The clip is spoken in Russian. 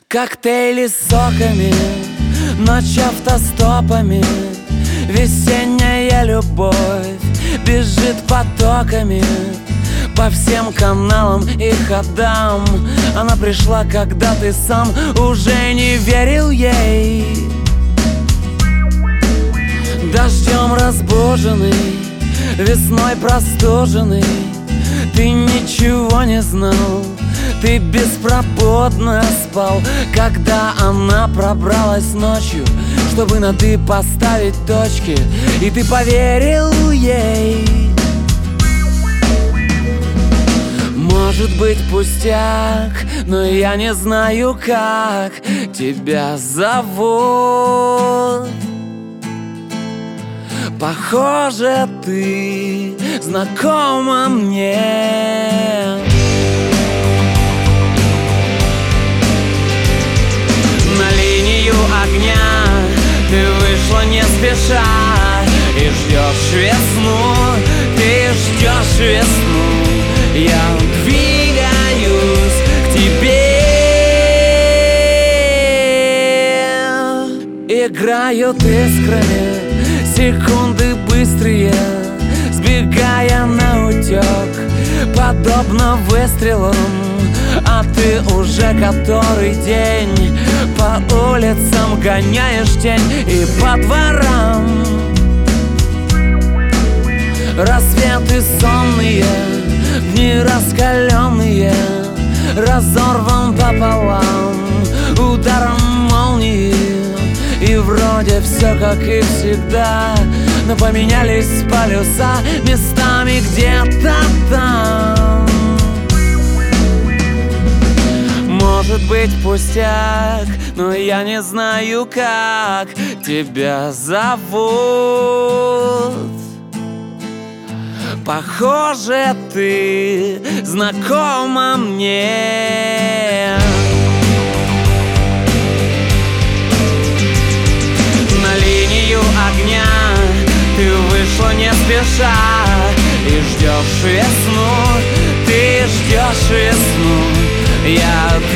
Коктейли с соками, ночь автостопами, весенняя любовь бежит потоками по всем каналам и ходам. Она пришла, когда ты сам уже не верил ей. Дождем разбуженный, весной простуженный, ты ничего не знал, ты беспробудно спал, когда она пробралась ночью, чтобы на «ты» поставить точки, и ты поверил ей. Может быть пустяк, но я не знаю, как тебя зовут. Похоже, ты знакома мне. На линию огня ты вышла не спеша и ждешь весну, ты ждешь весну. Я двигаюсь к тебе, играют искрами секунды быстрые, сбегая наутек, подобно выстрелам. А ты уже который день по улицам гоняешь тень и по дворам. Рассветы сонные, дни раскаленные, разорван пополам ударом молнии. И вроде все как и всегда, но поменялись полюса местами где-то там. Может быть пустяк, но я не знаю, как тебя зовут. Похоже, ты знакома мне. На линию огня ты вышла не спеша и ждешь весну, ты ждешь весну. Я